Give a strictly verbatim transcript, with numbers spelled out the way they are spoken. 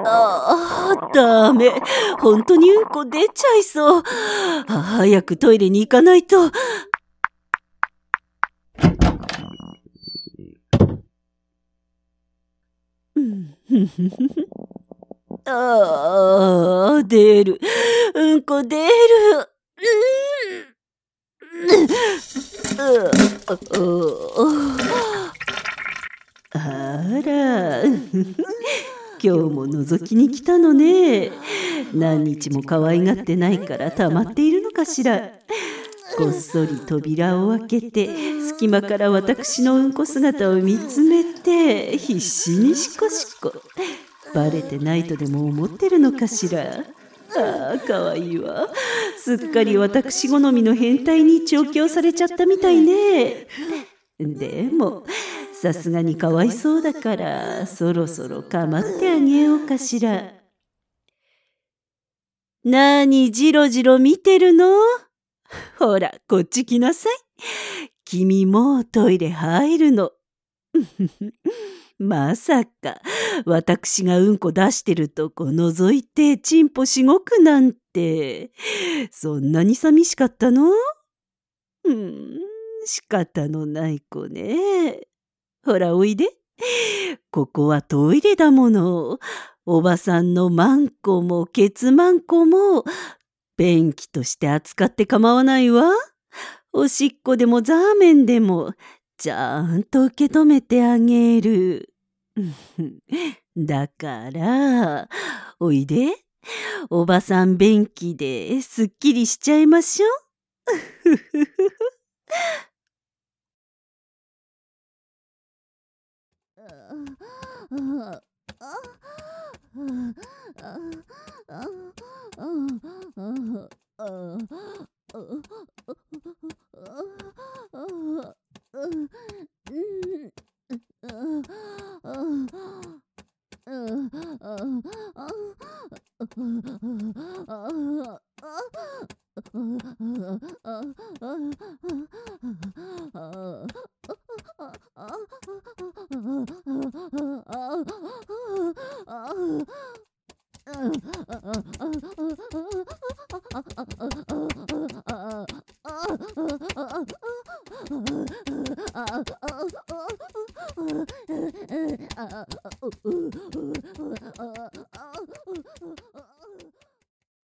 ああ、ダメ。本当にうんこ出ちゃいそう。あ、早くトイレに行かないと。ああ、出る。うんこ出る。あら、今日も覗きに来たのね。何日も可愛がってないから溜まっているのかしら。こっそり扉を開けて隙間から私のうんこ姿を見つめて必死にシコシコ。バレてないとでも思ってるのかしら。ああ、かわいいわ。すっかり私好みの変態に調教されちゃったみたいね。でもさすがにかわいそうだからそろそろかまってあげようかしら。なにじろじろ見てるの？ほら、こっち来なさい。君もトイレ入るの。まさか私がうんこ出してるとこ覗いてチンポしごくなんて。そんなに寂しかったの？うーん、仕方のない子ね。ほらおいで。ここはトイレだもの。おばさんのマンコもケツマンコも便器として扱って構わないわ。おしっこでもザーメンでもちゃんと受け止めてあげる。だからおいで。おばさん便器ですっきりしちゃいましょ。